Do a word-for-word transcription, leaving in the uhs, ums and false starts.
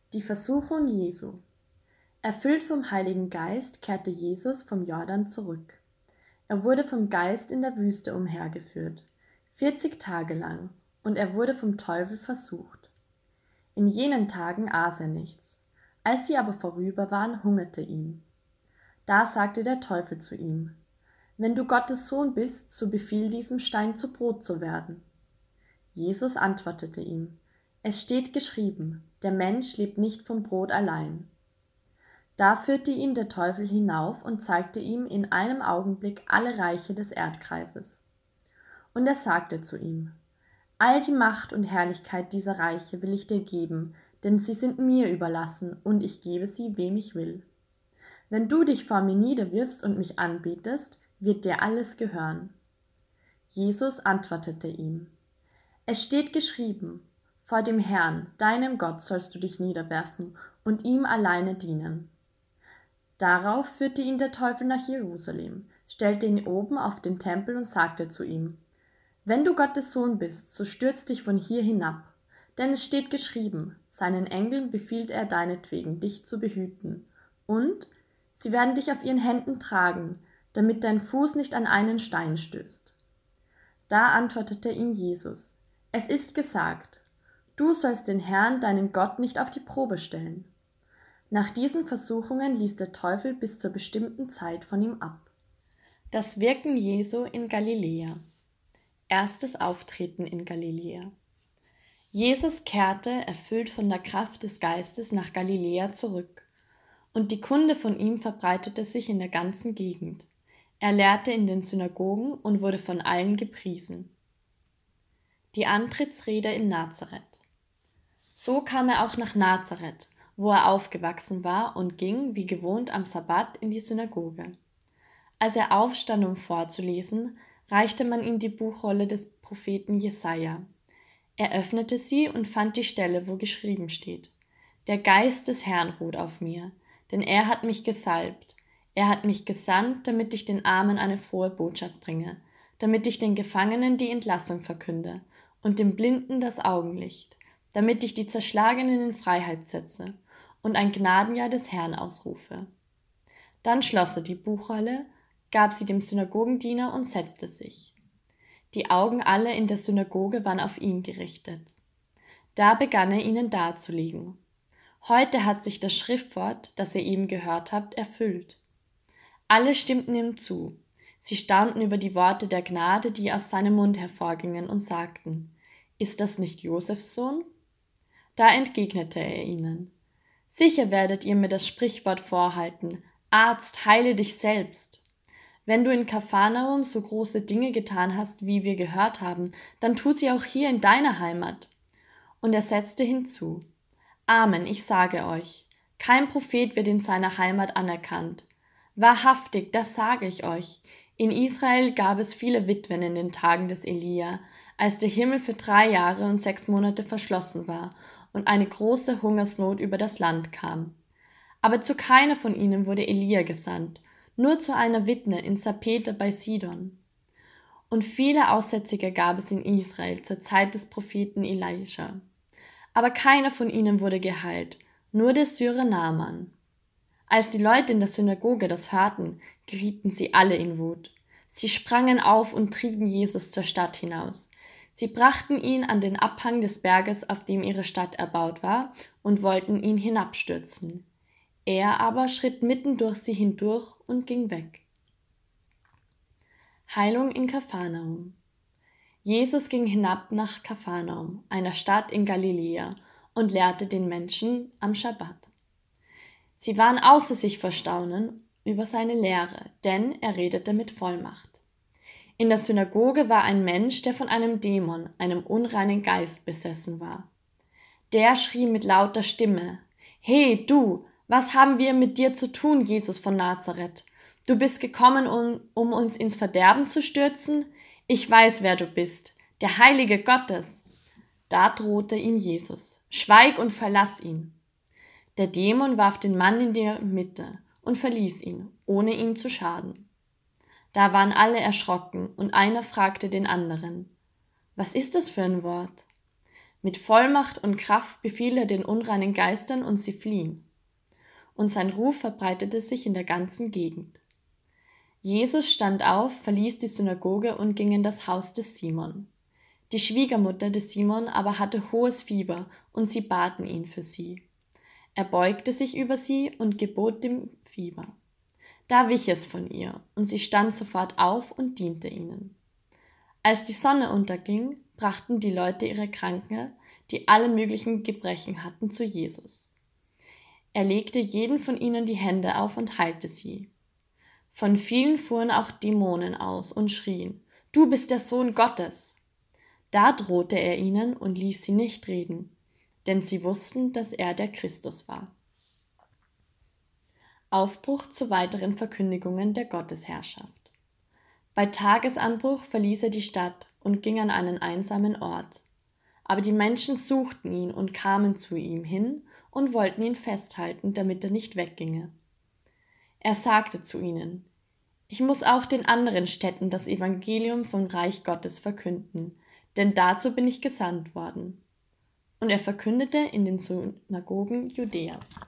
Die Versuchung Jesu. Erfüllt vom Heiligen Geist kehrte Jesus vom Jordan zurück. Er wurde vom Geist in der Wüste umhergeführt, vierzig Tage lang, und er wurde vom Teufel versucht. In jenen Tagen aß er nichts. Als sie aber vorüber waren, hungerte ihn. Da sagte der Teufel zu ihm: Wenn du Gottes Sohn bist, so befiehl diesem Stein zu Brot zu werden. Jesus antwortete ihm: Es steht geschrieben, der Mensch lebt nicht vom Brot allein. Da führte ihn der Teufel hinauf und zeigte ihm in einem Augenblick alle Reiche des Erdkreises. Und er sagte zu ihm: All die Macht und Herrlichkeit dieser Reiche will ich dir geben, denn sie sind mir überlassen, und ich gebe sie, wem ich will. Wenn du dich vor mir niederwirfst und mich anbetest, wird dir alles gehören. Jesus antwortete ihm: Es steht geschrieben, vor dem Herrn, deinem Gott, sollst du dich niederwerfen und ihm alleine dienen. Darauf führte ihn der Teufel nach Jerusalem, stellte ihn oben auf den Tempel und sagte zu ihm: Wenn du Gottes Sohn bist, so stürz dich von hier hinab, denn es steht geschrieben, seinen Engeln befiehlt er deinetwegen, dich zu behüten, und sie werden dich auf ihren Händen tragen, damit dein Fuß nicht an einen Stein stößt. Da antwortete ihm Jesus: Es ist gesagt, du sollst den Herrn, deinen Gott, nicht auf die Probe stellen. Nach diesen Versuchungen ließ der Teufel bis zur bestimmten Zeit von ihm ab. Das Wirken Jesu in Galiläa. Erstes Auftreten in Galiläa. Jesus kehrte, erfüllt von der Kraft des Geistes, nach Galiläa zurück, und die Kunde von ihm verbreitete sich in der ganzen Gegend. Er lehrte in den Synagogen und wurde von allen gepriesen. Die Antrittsrede in Nazareth. So kam er auch nach Nazareth, wo er aufgewachsen war, und ging, wie gewohnt, am Sabbat in die Synagoge. Als er aufstand, um vorzulesen, reichte man ihm die Buchrolle des Propheten Jesaja. Er öffnete sie und fand die Stelle, wo geschrieben steht: Der Geist des Herrn ruht auf mir, denn er hat mich gesalbt. Er hat mich gesandt, damit ich den Armen eine frohe Botschaft bringe, damit ich den Gefangenen die Entlassung verkünde und dem Blinden das Augenlicht, damit ich die Zerschlagenen in Freiheit setze und ein Gnadenjahr des Herrn ausrufe. Dann schloss er die Buchrolle, gab sie dem Synagogendiener und setzte sich. Die Augen aller in der Synagoge waren auf ihn gerichtet. Da begann er ihnen darzulegen: Heute hat sich das Schriftwort, das ihr eben gehört habt, erfüllt. Alle stimmten ihm zu. Sie staunten über die Worte der Gnade, die aus seinem Mund hervorgingen, und sagten: Ist das nicht Josefs Sohn? Da entgegnete er ihnen: Sicher werdet ihr mir das Sprichwort vorhalten: Arzt, heile dich selbst. Wenn du in Kapharnaum so große Dinge getan hast, wie wir gehört haben, dann tu sie auch hier in deiner Heimat. Und er setzte hinzu: Amen, ich sage euch, kein Prophet wird in seiner Heimat anerkannt. Wahrhaftig, das sage ich euch, in Israel gab es viele Witwen in den Tagen des Elia, als der Himmel für drei Jahre und sechs Monate verschlossen war und eine große Hungersnot über das Land kam. Aber zu keiner von ihnen wurde Elia gesandt, nur zu einer Witwe in Sarepta bei Sidon. Und viele Aussätzige gab es in Israel zur Zeit des Propheten Elisha. Aber keiner von ihnen wurde geheilt, nur der Syrer Naaman. Als die Leute in der Synagoge das hörten, gerieten sie alle in Wut. Sie sprangen auf und trieben Jesus zur Stadt hinaus. Sie brachten ihn an den Abhang des Berges, auf dem ihre Stadt erbaut war, und wollten ihn hinabstürzen. Er aber schritt mitten durch sie hindurch und ging weg. Heilung in Kapharnaum. Jesus ging hinab nach Kapharnaum, einer Stadt in Galiläa, und lehrte den Menschen am Schabbat. Sie waren außer sich vor Staunen über seine Lehre, denn er redete mit Vollmacht. In der Synagoge war ein Mensch, der von einem Dämon, einem unreinen Geist, besessen war. Der schrie mit lauter Stimme: He, du, was haben wir mit dir zu tun, Jesus von Nazareth? Du bist gekommen, um, um uns ins Verderben zu stürzen? Ich weiß, wer du bist, der Heilige Gottes. Da drohte ihm Jesus: Schweig und verlass ihn. Der Dämon warf den Mann in die Mitte und verließ ihn, ohne ihm zu schaden. Da waren alle erschrocken, und einer fragte den anderen: Was ist das für ein Wort? Mit Vollmacht und Kraft befiel er den unreinen Geistern und sie fliehen. Und sein Ruf verbreitete sich in der ganzen Gegend. Jesus stand auf, verließ die Synagoge und ging in das Haus des Simon. Die Schwiegermutter des Simon aber hatte hohes Fieber und sie baten ihn für sie. Er beugte sich über sie und gebot dem Fieber. Da wich es von ihr und sie stand sofort auf und diente ihnen. Als die Sonne unterging, brachten die Leute ihre Kranken, die alle möglichen Gebrechen hatten, zu Jesus. Er legte jeden von ihnen die Hände auf und heilte sie. Von vielen fuhren auch Dämonen aus und schrien: Du bist der Sohn Gottes! Da drohte er ihnen und ließ sie nicht reden, denn sie wussten, dass er der Christus war. Aufbruch zu weiteren Verkündigungen der Gottesherrschaft. Bei Tagesanbruch verließ er die Stadt und ging an einen einsamen Ort. Aber die Menschen suchten ihn und kamen zu ihm hin und wollten ihn festhalten, damit er nicht wegginge. Er sagte zu ihnen: Ich muss auch den anderen Städten das Evangelium vom Reich Gottes verkünden, denn dazu bin ich gesandt worden. Und er verkündete in den Synagogen Judäas.